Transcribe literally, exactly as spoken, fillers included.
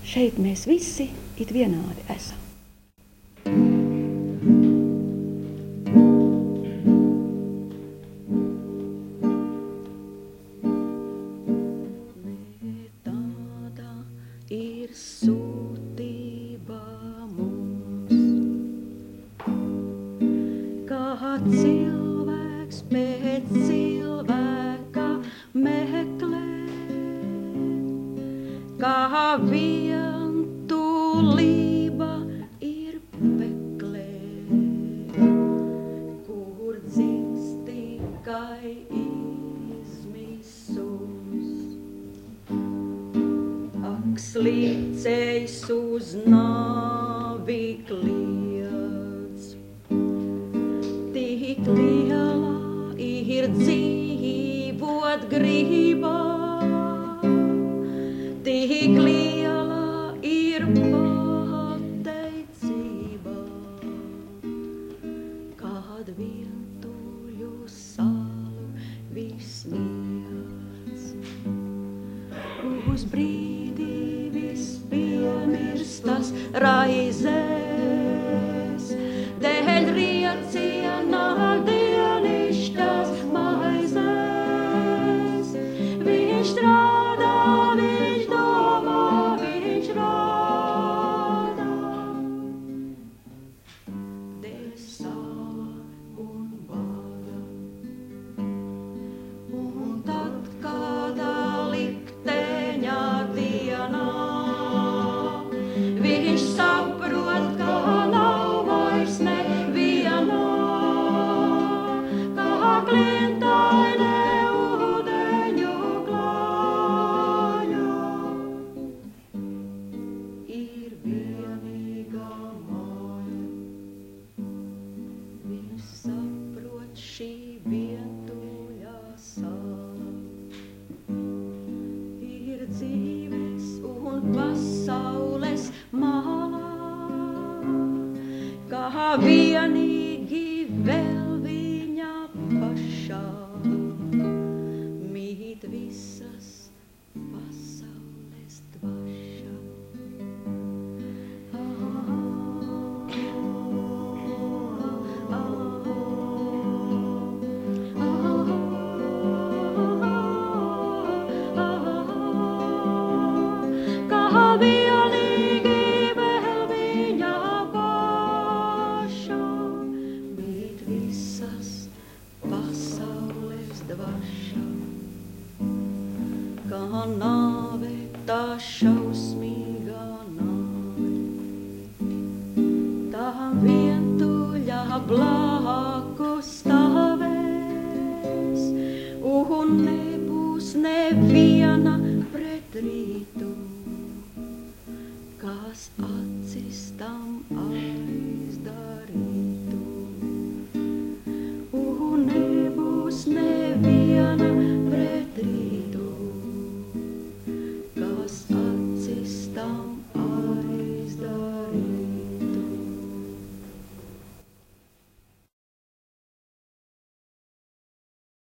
šeit mēs visi it vienādi esam. Slīcējs uz nāvi kliedz. Tik liela ir dzīvot grība, tik liela ir pateicība, kad vientuļu salu visniedz. Uz brīdi piemirstas raizēs, dēļ rieciena dienišķas maizēs. Viņš strādā, viņš domā, viņš rādā, dēļ sāla un bada. Un tad, kādā likteņā dienā, viņš saprot, ka nav vairs nevienā, kā klientaine ūdeņu klāja. Ir vienīgā māja, viņš saprot šī vientuļā sala. Ir dzīves un pasaules malā, kā vienīgi vēl viņa pašā mīt visas pasaules dvaša. Kā vienīgi vēl viņa pašā mīt visas pasaules dvaša. Kā nāve tā šausmīgā nāve, tā vientuļā blakus stāvēs, un nebūs neviena pret rītu, kas acis tam